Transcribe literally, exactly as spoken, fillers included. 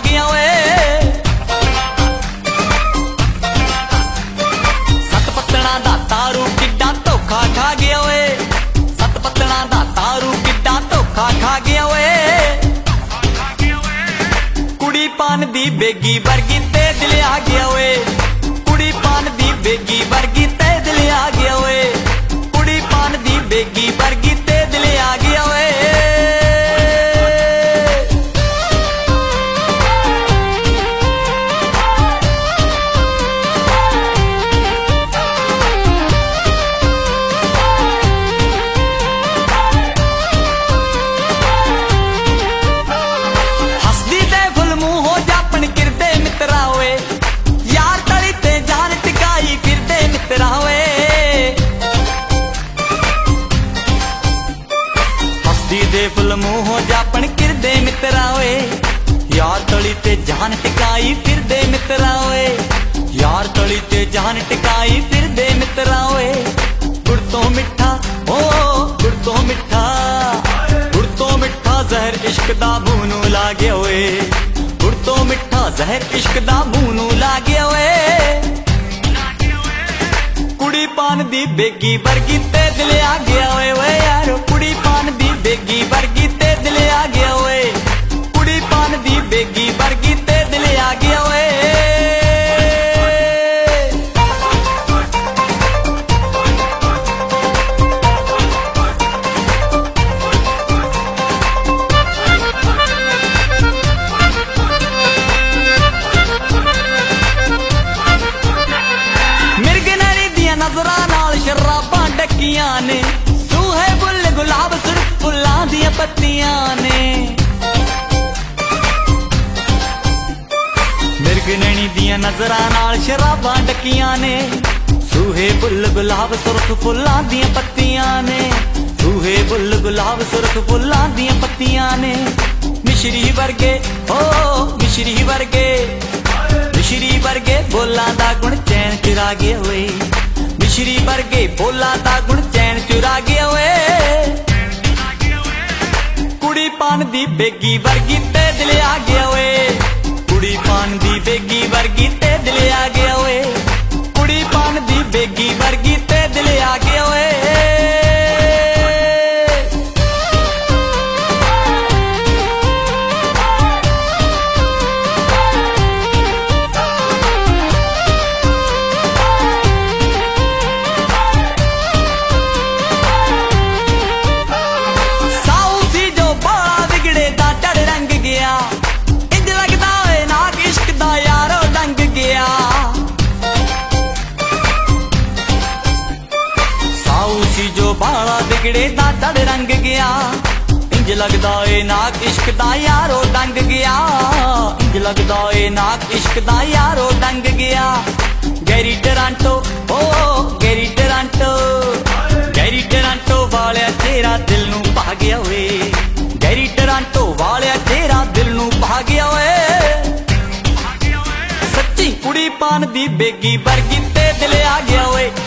गया ओए। सत पत्तणा दा तारू किड्डा धोखा खा गया ओए। सत पत्तणा दा तारू किड्डा धोखा खा गया ओए। कुड़ी पान दी बेगी वर्गी ते दिल आ गया ओए। कुड़ी पान दी बेगी वर्गी ते दिल आ गया ओए। कुड़ी पान दी बेगी वर्गी ते दिल आ गया ओए। हसदी ते फुल मुंह हो जापन किरदे मित्रा ओए। यार तली ते जान टिकाई फिरदे मित्रा ओए। हसदी दे फुल मुंह हो जापन किरदे मित्रा ओए। यार तली ते जान टिकाई फिरदे मित्रा ओए। यार तली ते जान टिकाई फिरदे मित्रा ओए। गुड़ तो मिठा ओ गुड़ तो मिठा गुड़ तो मिठा जहर इश्क दा मूंह नूं ला गया ओए। गुड़ तो मिठा जहर इश्क दा मूंह नूं ला गया ओए। कुड़ी पान दी बेगी वर्गी ते दिल आ गया ओए ओए यारो। कुड़ी पान दी बेगी वर्गी ते दिल आ गया ओए। कुड़ी पान दी बेगी वर्गी ते दिल आ गया ओए। नजरां नाल शराबां डकियां ने। सूहे बुल गुलाब सुर्ख फुल्लां दियां पत्तियां ने। मिर्ग नैनी दियां नजरां नाल शराबां डकियां ने। सूहे बुल गुलाब सुर्ख फुल्लां दियां पत्तियां ने। सूहे बुल गुलाब सुर्ख फुल्लां दियां पत्तियां ने। मिश्री वर्गे ओ मिश्री वर्गे मिश्री वर्गे बोलां दा गुण चैन चुरा गया ओए। मिश्री वर्गे बोला दा गुण चैन चुरा गया ओए। कुड़ी पान दी बेगी वर्गी ते दिल आ गया ओए। कुड़ी पान दी बेगी वर्गी ते दिल आ गया ओए। कुड़ी पान दी बेगी वर्गी ते दिल आ गया ओए। बाला बिगड़े दा चढ़ रंग गया। इंज लगदा ए नाक इश्क दा यारो डंग गया। इंज लगदा ए नाक इश्क दा यारो डंग गया। गैरी टरांटो ओ गैरी टरांटो गैरी टरांटो वालिया तेरा दिल नूं भा गया ओए। गैरी टरांटो वालिया तेरा दिल नूं भा गया ओए। सच्ची कुड़ी पान दी बेगी वर्गी ते दिल आ गया ओए।